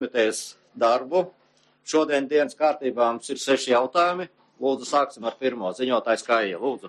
Komitejas darbu. Šodien dienas kārtībā mums ir 6 jautājumi. Lūdzu, sāksim ar pirmo. Ziņotājs Kaija, lūdzu.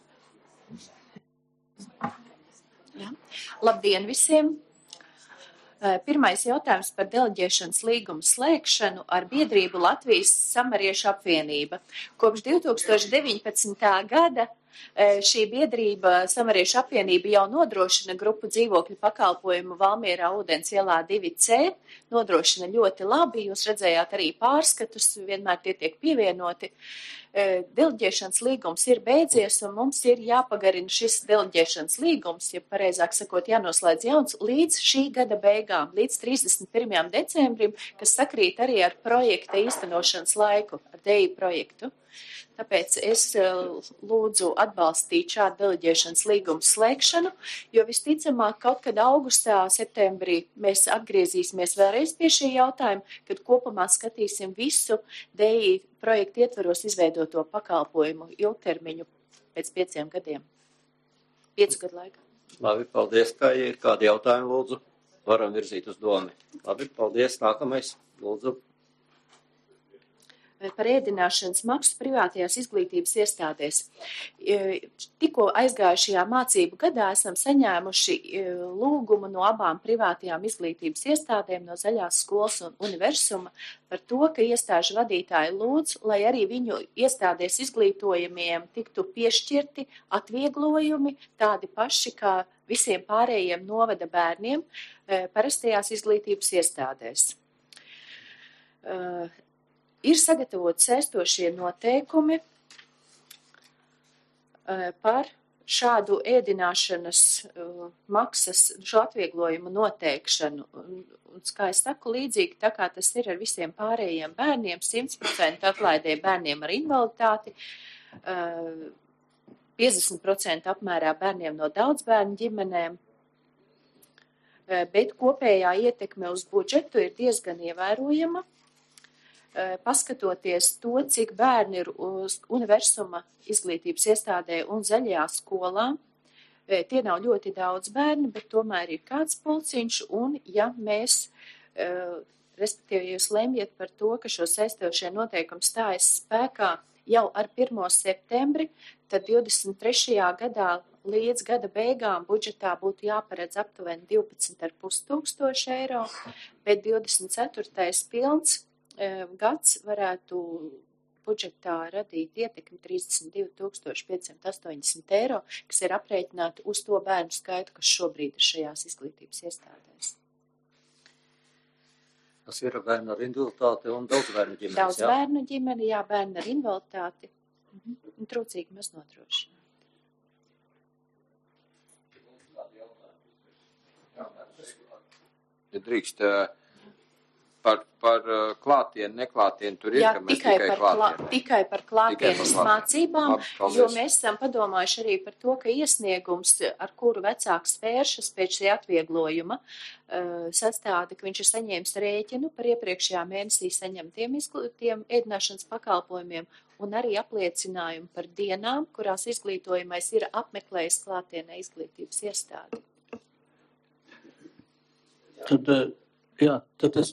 Jā. Labdien visiem! Pirmais jautājums par deleģēšanas līgumu slēgšanu ar biedrību Latvijas Samariešu apvienība. Kopš 2019. gada šī biedrība Samariešu apvienība jau nodrošina grupu dzīvokļu pakalpojumu Valmierā Ūdens ielā 2C. Nodrošina ļoti labi, jūs redzējāt arī pārskatus, vienmēr tie tiek pievienoti. Deleģēšanas līgums ir beidzies un mums ir jāpagarina šis deleģēšanas līgums, ja pareizāk sakot, jānoslēdz jauns līdz šī gada beigām, līdz 31. decembrim, kas sakrīt arī ar projekta īstenošanas laiku, ar DI projektu. Tāpēc es lūdzu atbalstīt šādu deleģēšanas līgumu slēgšanu, jo visticamāk kaut kad augustā, septembrī mēs atgriezīsimies vēlreiz pie šī jautājuma, kad kopumā skatīsim visu DI projektu ietvaros izveidoto pakalpojumu ilgtermiņu pēc 5 gadiem. 5 gadu laikā. Labi, paldies, kā ir kādi jautājumi, lūdzu. Varam virzīt uz domu. Labi, paldies. Nākamais, lūdzu. Par ēdināšanas maksu privātajās izglītības iestādēs. Tikko aizgājušajā mācību gadā esam saņēmuši lūgumu no abām privātajām izglītības iestādēm, no Zaļās skolas un Universuma, par to, ka iestāžu vadītāji lūdz, lai arī viņu iestādēs izglītojumiem tiktu piešķirti atvieglojumi, tādi paši kā visiem pārējiem novada bērniem parastajās izglītības iestādēs. Ir sagatavoti saistošie noteikumi par šādu ēdināšanas maksas, šo atvieglojumu noteikšanu. Un, kā es saku, līdzīgi tā kā tas ir ar visiem pārējiem bērniem, 100% atlaidē bērniem ar invaliditāti, 50% apmērā bērniem no daudzbērnu ģimenēm, bet kopējā ietekme uz budžetu ir diezgan ievērojama. Paskatoties to, cik bērni ir uz Universuma izglītības iestādē un Zaļajā skolā, tie nav ļoti daudz bērni, bet tomēr ir kāds pulciņš, un ja mēs, respektīvi, jūs lemjat par to, ka šo saistošie noteikumi stājas spēkā jau ar 1. septembri, tad 23. gadā līdz gada beigām budžetā būtu jāparedz aptuveni 12,5 tūkstoši eiro, bet 24. pilns gads varētu budžetā radīt ietekmi 32,580 eiro, kas ir aprēķināti uz to bērnu skaitu, kas šobrīd ir šajās izglītības iestādēs. Tas ir bērni ar invaliditāti un daudzbērnu ģimenes, jā? Daudzbērnu ģimeni, jā, bērni ar invaliditāti. Un trūcīgi mēs nodrošinām. Ja drīkst... Par klātienu, neklātienu tur ir, jā, ka mēs tikai klātienu. Tikai par klātienes mācībām, Labi, jo mēs esam padomājuši arī par to, ka iesniegums, ar kuru vecāks vēršas pēc šī atvieglojuma, sastāda, ka viņš ir saņēmis rēķinu par iepriekšējā mēnesī saņemtiem ēdināšanas pakalpojumiem un arī apliecinājumu par dienām, kurās izglītojamais ir apmeklējis klātienē izglītības iestādi. Tad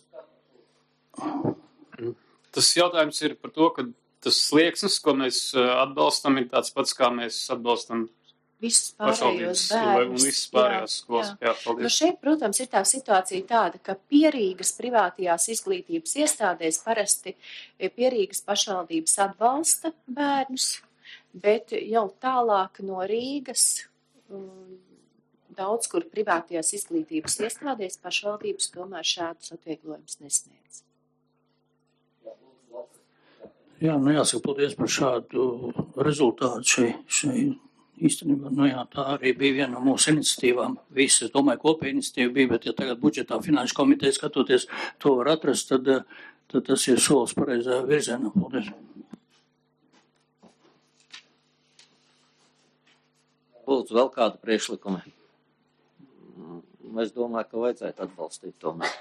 Tas jautājums ir par to, ka tas slieksnis, ko mēs atbalstam, ir tāds pats, kā mēs atbalstam visus pārējos bērnus. Un visas pārējās skolas. Jā, paldies. Nu šeit, protams, ir tā situācija tāda, ka Pierīgas privātajās izglītības iestādēs parasti Pierīgas pašvaldības atbalsta bērnus, bet jau tālāk no Rīgas daudz, kur privātajās izglītības iestādēs pašvaldības tomēr šādus atvieglojumus nesniedz. Jā, jāsaka, paldies par šādu rezultātu šai īstenībā. Tā arī bija viena no mūsu iniciatīvām. Visi, es domāju, kopēja iniciatīva bija, bet ja tagad budžetā finanšu komiteja skatoties to var atrast, tad tas ir solis pareizā virzienā. Paldies. Lūdzu, vēl kāda priekšlikuma? Es domāju, ka vajadzētu atbalstīt tomēr.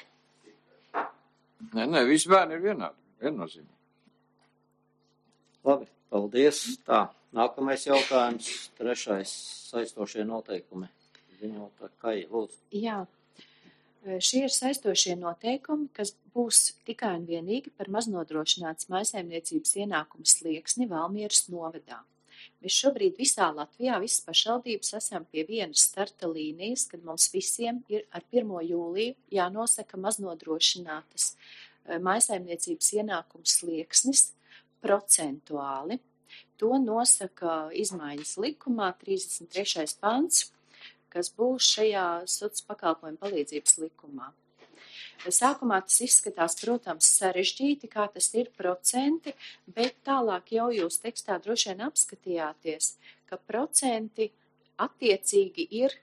Nē, visi bērni ir viennozīmīgi. Labi, paldies. Tā, nākamais jautājums, 3. saistošie noteikumi. Ziņotā Kaija, lūdzu. Jā. Šie ir saistošie noteikumi, kas būs tikai un vienīgi par maznodrošinātas mājsaimniecības ienākumu slieksni Valmieras novadā. Mēs šobrīd visā Latvijā, visas pašvaldības esam pie vienas starta līnijas, kad mums visiem ir ar 1. jūliju jānosaka maznodrošinātas mājsaimniecības ienākumu slieksnis procentuāli. To nosaka izmaiņas likumā 33. pants, kas būs šajā sociālās pakalpojumu palīdzības likumā. Sākumā tas izskatās, protams, sarežģīti, kā tas ir procenti, bet tālāk jau jūs tekstā droši vien apskatījāties, ka procenti attiecīgi ir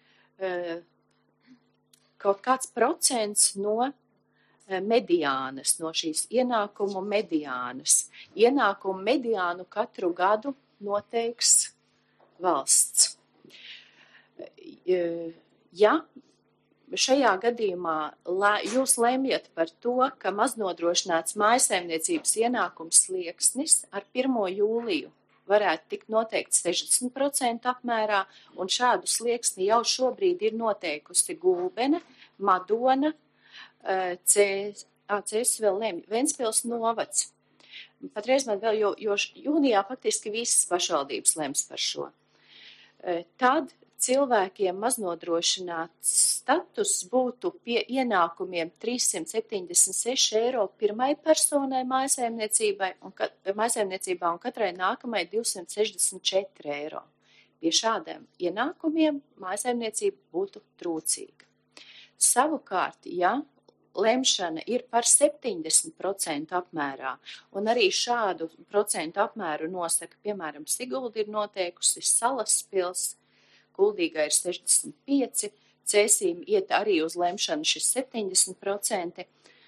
kaut kāds procents no mediānas, no šīs ienākumu mediānas. Ienākumu mediānu katru gadu noteiks valsts. Ja šajā gadījumā jūs lemjat par to, ka maznodrošināts mājsaimniecības ienākums slieksnis ar 1. jūliju varētu tikt noteikts 60% apmērā, un šādu slieksni jau šobrīd ir noteikusi Gulbene, Madona, vēl lemj, Ventspils novads. Patreiz man vēl, jo jūnijā faktiski visas pašvaldības lems par šo. Tad cilvēkiem maznodrošināts status būtu pie ienākumiem 376 eiro pirmai personai mājsaimniecībā un katrai nākamai 264 eiro. Pie šādiem ienākumiem mājsaimniecība būtu trūcīga. Savukārt, ja lemšana ir par 70% apmērā, un arī šādu procentu apmēru nosaka, piemēram, Sigulda ir noteikusi, Salaspils, Kuldīgā ir 65, Cēsīm iet arī uz lemšanu šis 70%,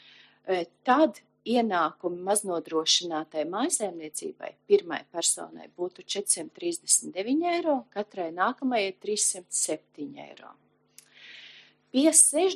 tad ienākumi maznodrošinātai mājsaimniecībai pirmai personai būtu 439 eiro, katrai nākamajai 307 eiro. Pie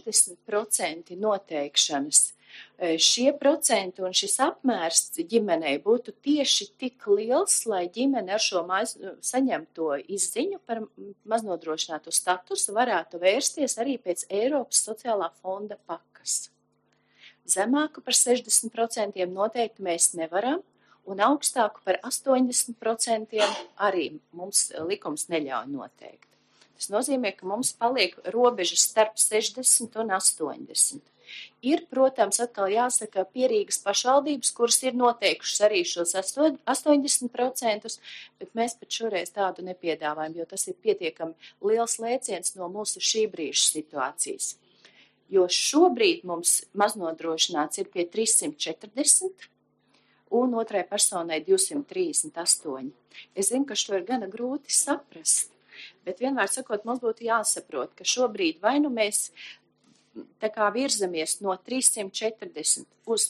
60% noteikšanas šie procenti un šis apmērs ģimenei būtu tieši tik liels, lai ģimene ar šo saņemto izziņu par maznodrošināto statusu varētu vērsties arī pēc Eiropas sociālā fonda pakas. Zemāku par 60% noteikti mēs nevaram, un augstāku par 80% arī mums likums neļauj noteikt. Tas nozīmē, ka mums paliek robežas starp 60 un 80. Ir, protams, atkal jāsaka pierīgas pašvaldības, kuras ir noteikušas arī šos 80%, bet mēs pat šoreiz tādu nepiedāvājam, jo tas ir pietiekami liels lēciens no mūsu šī brīža situācijas. Jo šobrīd mums maznodrošināts ir pie 340 un otrai personai 238. Es zinu, ka šo ir gana grūti saprast. Bet vienmēr sakot, mums būtu jāsaprot, ka šobrīd vai nu mēs tā kā virzamies no 340 uz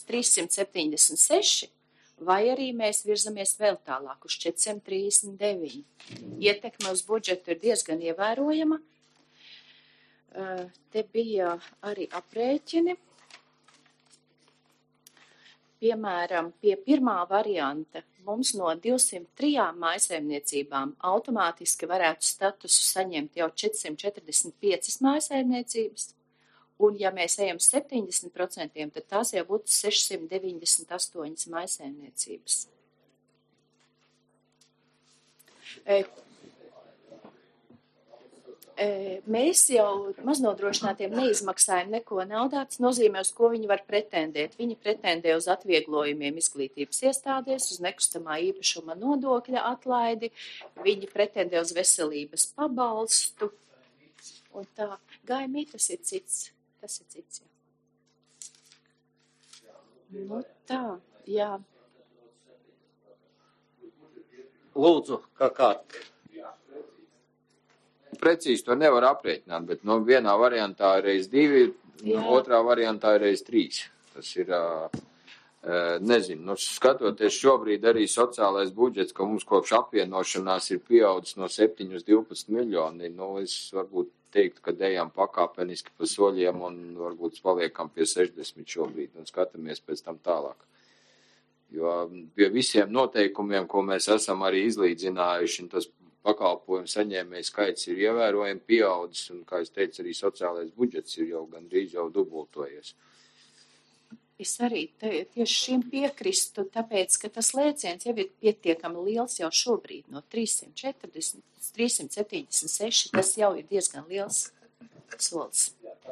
376, vai arī mēs virzamies vēl tālāk uz 439. Ietekme uz budžetu ir diezgan ievērojama. Te bija arī aprēķini. Piemēram, pie pirmā varianta mums no 203 mājsaimniecībām automātiski varētu statusu saņemt jau 445 mājsaimniecības, un ja mēs ejam 70%, tad tās jau būtu 698 mājsaimniecības. Mēs jau maznodrošinātiem neizmaksājam neko naudā, tas nozīmē, uz ko viņi var pretendēt. Viņi pretendē uz atvieglojumiem izglītības iestādēs, uz nekustamā īpašuma nodokļa atlaidi, viņi pretendē uz veselības pabalstu, un tā. Gaimī, tas ir cits, jā. Nu tā, jā. Lūdzu, kā? Precīzi to nevar aprēķināt, bet vienā variantā ir reiz 2, otrā variantā ir reiz 3. Tas ir, nezinu, skatoties šobrīd arī sociālais budžets, ka mums kopš apvienošanās ir pieaudzis no 7 uz 12 miljoni, es varbūt teiktu, ka ejam pakāpeniski pa soļiem un varbūt paliekam pie 60 šobrīd un skatāmies pēc tam tālāk. Jo pie visiem noteikumiem, ko mēs esam arī izlīdzinājuši, tas pakalpojumu saņēmēju skaits ir ievērojami pieaudzis, un, kā es teicu, arī sociālais budžets ir jau gandrīz jau dubultojies. Es arī tieši šim piekristu, tāpēc, ka tas lēciens jau ir pietiekami liels jau šobrīd, no 340 līdz 376, tas jau ir diezgan liels solis.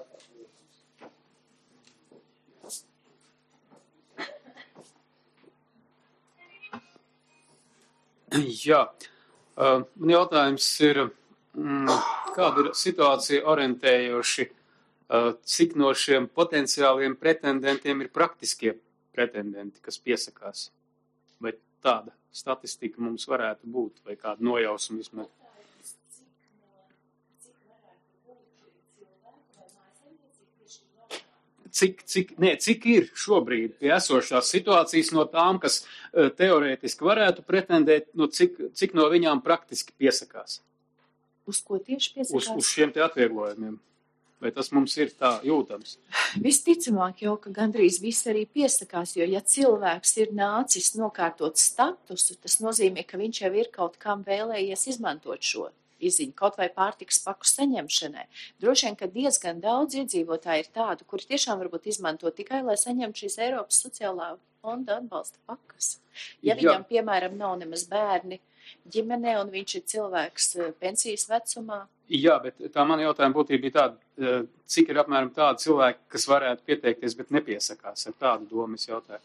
Jā, man jautājums ir, kāda ir situācija orientējoši, cik no šiem potenciāliem pretendentiem ir praktiskie pretendenti, kas piesakās? Vai tāda statistika mums varētu būt, vai kāda nojausma vismaz? Cik ir šobrīd pie esošās situācijas no tām, kas teorētiski varētu pretendēt, no cik no viņām praktiski piesakās? Uz ko tieši piesakās? Uz šiem te atvieglojumiem. Vai tas mums ir tā jūtams? Visticamāk jau, ka gandrīz visi arī piesakās, jo ja cilvēks ir nācis nokārtot statusu, tas nozīmē, ka viņš jau ir kaut kam vēlējies izmantot šo izziņu, kaut vai pārtikas paku saņemšanai. Droši vien, ka diezgan daudz iedzīvotāji ir tādu, kuri tiešām varbūt izmanto tikai, lai saņemtu šīs Eiropas sociālā fonda atbalsta pakas. Ja viņam, piemēram, nav nemaz bērni ģimenē un viņš ir cilvēks pensijas vecumā. Jā, bet tā mana jautājuma būtība bija tāda, cik ir apmēram tādi cilvēki, kas varētu pieteikties, bet nepiesakās ar tādu domu, es jautāju.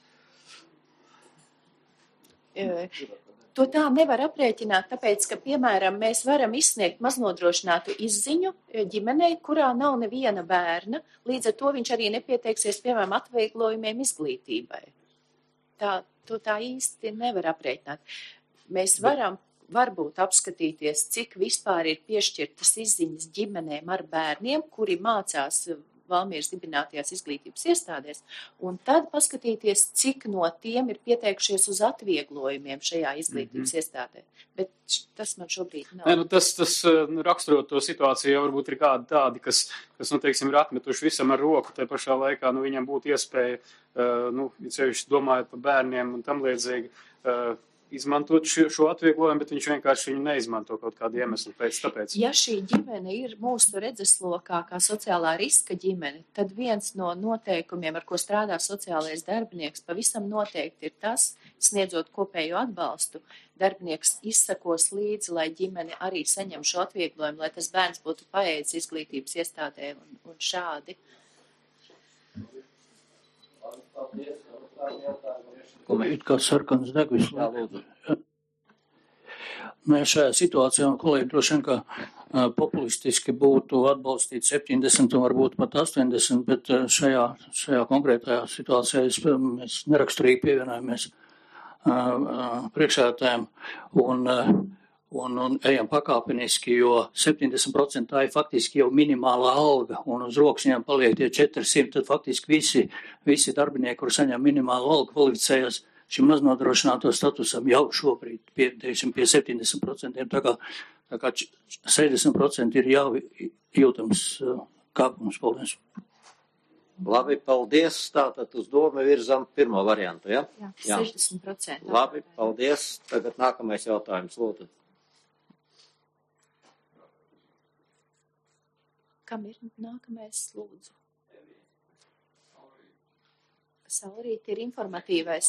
To tā nevar aprēķināt, tāpēc, ka, piemēram, mēs varam izsniegt maznodrošinātu izziņu ģimenei, kurā nav neviena bērna, līdz ar to viņš arī nepieteiksies, piemēram, atvieglojumiem izglītībai. To tā īsti nevar aprēķināt. Mēs varam varbūt apskatīties, cik vispār ir piešķirtas izziņas ģimenēm ar bērniem, kuri mācās Valmieras dibinātajās izglītības iestādēs, un tad paskatīties, cik no tiem ir pieteikušies uz atvieglojumiem šajā izglītības iestādē. Bet tas man šobrīd nav. Nē, tas raksturot to situāciju, jau varbūt ir kādi tādi, kas teiksim, ir atmetuši visam ar roku, tai pašā laikā, viņam būtu iespēja, ceļš domājot par bērniem un tam līdzīgi, izmantot šo atvieglojumu, bet viņš vienkārši viņu neizmanto kaut kādu iemeslu pēc tāpēc. Ja šī ģimene ir mūsu redzeslokā kā sociālā riska ģimene, tad viens no noteikumiem, ar ko strādā sociālais darbinieks, pavisam noteikti ir tas, sniedzot kopējo atbalstu, darbinieks izsakos līdzi, lai ģimene arī saņem šo atvieglojumu, lai tas bērns būtu paēdis izglītības iestādē un šādi. It kā sarkans degvis. Šajā situācijā, kolēģi, droši vien, ka populistiski būtu atbalstīt 70 un varbūt pat 80, bet šajā konkrētajā situācijā mēs neraksturīgi pievienojamies priekšsēdētājiem un ejam pakāpeniski, jo 70% tā ir faktiski jau minimālā alga, un uz rokas viņam paliek tie 400, tad faktiski visi darbinieki, kur saņem minimālu algu, kvalificējas šim maznodrošināto statusam jau šobrīd pie 70%, tā kā 60% ir jau jūtams kāpums. Paldies. Labi, paldies. Tātad uz domu virzam pirmo variantu, ja? Jā, 60%. Labi, paldies. Tagad nākamais jautājums, lūdzu. Kam ir nākamais, lūdzu? Saulrīt ir informatīvais.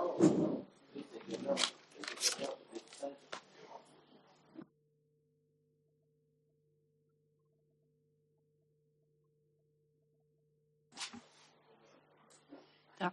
Tā.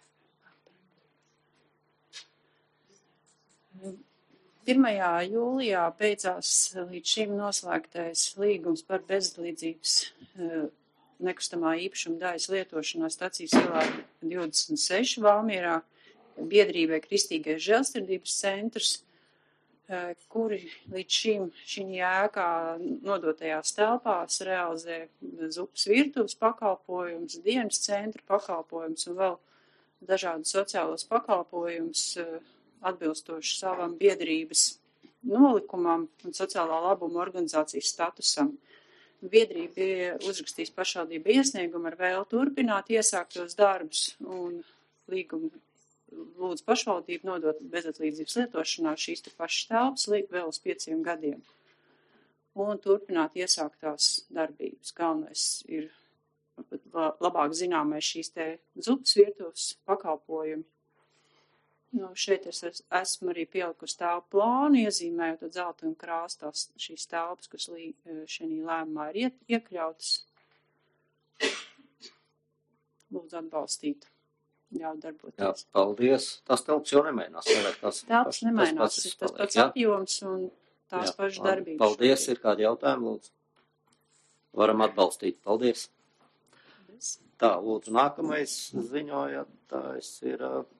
1. jūlijā beidzās līdz šim noslēgtais līgums par bezdelīdzības nekustamā īpašuma daļas lietošanā stacijas ielā 26 Valmierā biedrībai Kristīgais žēlsirdības centrs, kuri līdz šim šī ēkā nodotajās telpās realizē zupas virtuves pakalpojumus, dienas centra pakalpojumus un vēl dažādus sociālos pakalpojumus atbilstoši savam biedrības nolikumam un sociālā labuma organizācijas statusam. Biedrība bija uzrakstījis pašvaldību iesniegumu ar vēlu turpināt iesāktos darbus un līguma lūdzu pašvaldību nodot bezatlīdzības lietošanā šīs te pašas telpas vēl uz 5 gadiem un turpināt iesāktās darbības. Galvenais ir labāk zināmais šīs te zupas virtuves pakalpojumi. Nu, šeit es esmu arī pielikusi telpu plānu, iezīmējot ar dzeltenu krāstās šīs telpas, kas šajā lēmumā ir iekļautas. Lūdzu atbalstīt, ļaut darboties. Jā, paldies. Tas telps jau nemainās. Telps nemainās, tas pats apjoms un tās pašas darbības. Paldies, ir kādi jautājumi, lūdzu? Varam atbalstīt, paldies. Tā, lūdzu, nākamais ziņojotājs ir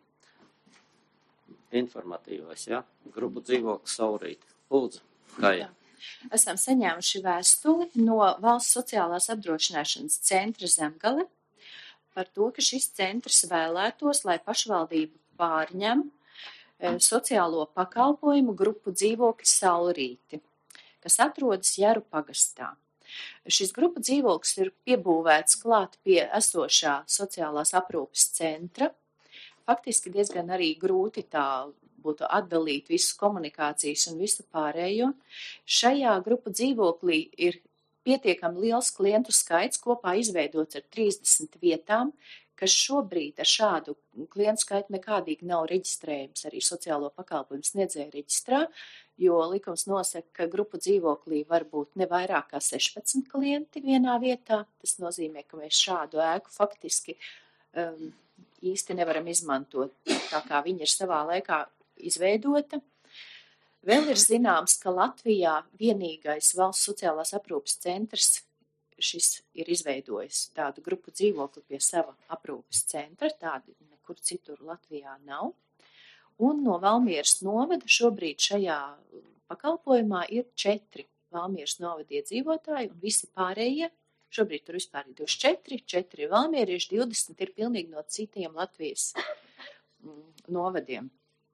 informatīvais, ja? Grupu dzīvoklis Saurīti. Lūdzu, Kaja. Esam saņēmuši vēstuli no Valsts sociālās apdrošināšanas centra Zemgale par to, ka šis centrs vēlētos, lai pašvaldība pārņem sociālo pakalpojumu grupu dzīvokļu Saurīti, kas atrodas Jaru pagastā. Šis grupu dzīvoklis ir piebūvēts klāt pie esošā sociālās aprūpes centra. Faktiski diezgan arī grūti tā būtu atdalīt visu komunikācijas un visu pārējo. Šajā grupu dzīvoklī ir pietiekami liels klientu skaits, kopā izveidots ar 30 vietām, kas šobrīd ar šādu klientu skaitu nekādīgi nav reģistrējams arī sociālo pakalpojumu sniedzēju reģistrā, jo likums nosaka, ka grupu dzīvoklī var būt ne vairāk kā 16 klienti vienā vietā. Tas nozīmē, ka mēs šādu ēku faktiski īsti nevaram izmantot, tā kā viņa ir savā laikā izveidota. Vēl ir zināms, ka Latvijā vienīgais valsts sociālās aprūpes centrs šis ir izveidojis tādu grupu dzīvokli pie sava aprūpes centra, tādu nekur citur Latvijā nav. Un no Valmieras novada šobrīd šajā pakalpojumā ir 4 Valmieras novada iedzīvotāji un visi pārējie. Šobrīd tur vispār ir 4 valmierieši, 20 ir pilnīgi no citiem Latvijas novadiem.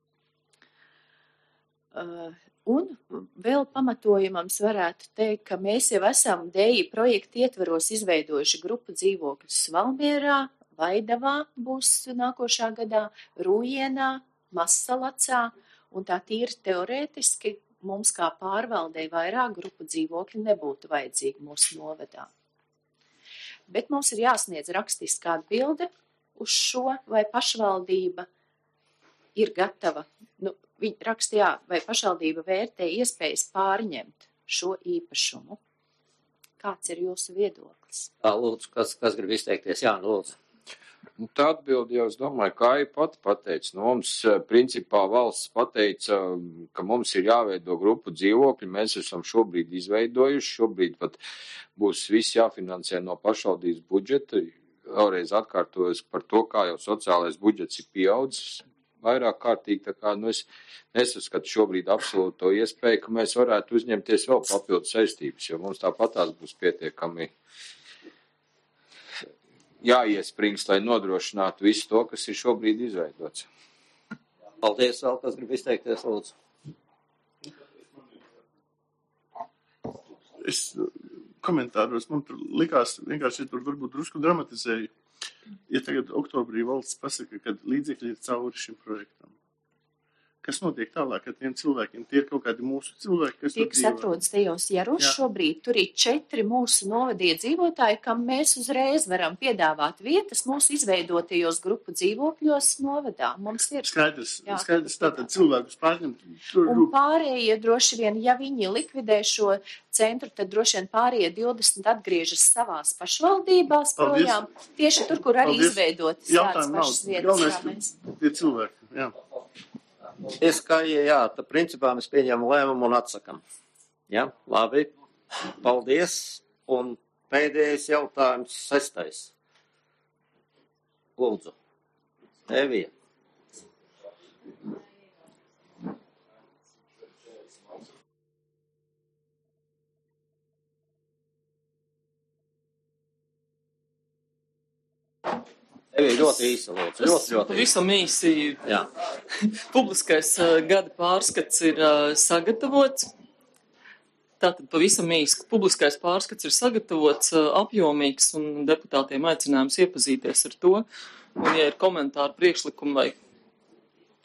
Un vēl pamatojumams varētu teikt, ka mēs jau esam DEI projekta ietvaros izveidojuši grupu dzīvokļus Valmierā, Vaidavā būs nākošā gadā, Rūjienā, Mazsalacā, un tā tīri teorētiski mums kā pārvaldei vairāk grupu dzīvokļi nebūtu vajadzīgi mūsu novadā. Bet mums ir jāsniedz rakstiska atbilde uz šo, vai pašvaldība ir gatava, viņi rakstījā, vai pašvaldība vērtē iespējas pārņemt šo īpašumu. Kāds ir jūsu viedoklis? Tā, lūdzu, kas grib izteikties? Jā, lūdzu. Tā atbildi jau, es domāju, kā ir pati pateica. Mums, principā, valsts pateica, ka mums ir jāveido grupu dzīvokļi. Mēs esam šobrīd izveidojuši. Šobrīd pat būs viss jāfinansē no pašvaldības budžeta. Vēlreiz atkārtojos par to, kā jau sociālais budžets ir pieaudzis vairāk kārtīgi. Tā kā, es nesaskatu šobrīd absolūto iespēju, ka mēs varētu uzņemties vēl papildus saistības, jo mums tāpatās būs pietiekami jāiesprings, lai nodrošinātu visu to, kas ir šobrīd izveidots. Paldies, vēl kas grib izteikties, lūdzu. Es komentāros, man tur likās, vienkārši tur varbūt drusku dramatizēju. Ja tagad oktobrī valsts pasaka, ka līdzekļi ir cauri šim projektam. Kas notiek tālāk ar tiem cilvēkiem? Tie ir kaut kādi mūsu cilvēki, kas Tie, kas atrodas tajos Jaros šobrīd, tur ir 4 mūsu novadie dzīvotāji, kam mēs uzreiz varam piedāvāt vietas mūsu izveidotajos grupu dzīvokļos novadā. Mums ir skaidrs tātad cilvēkus pārņemt. Un pārējie droši vien, ja viņi likvidē šo centru, tad droši vien pārējie 20 atgriežas savās pašvaldībās projām, tieši tur, kur arī izveidotas tādas pašas vietas kā mēs. Tie cilvēki, jā. Jā, tad principā mēs pieņemam lēmumu un atsakam. Jā, labi. Paldies. Un pēdējais jautājums, 6. Lūdzu. Evija. Ļoti īsi, lūdzu. Ļoti pavisam īsi. Publiskais gada pārskats ir sagatavots. Tātad pavisam īsi. Publiskais pārskats ir sagatavots, apjomīgs, un deputātiem aicinājums iepazīties ar to. Un, ja ir komentāri, priekšlikumi vai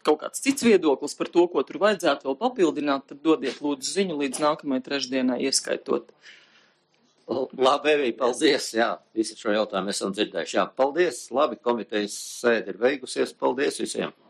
kaut kāds cits viedoklis par to, ko tur vajadzētu vēl papildināt, tad dodiet lūdzu ziņu līdz nākamajai trešdienai ieskaitot. Labi, Evī, paldies, jā, visu šo jautājumu esam dzirdējuši. Jā, paldies, labi, komitejas sēde ir beigusies, paldies visiem.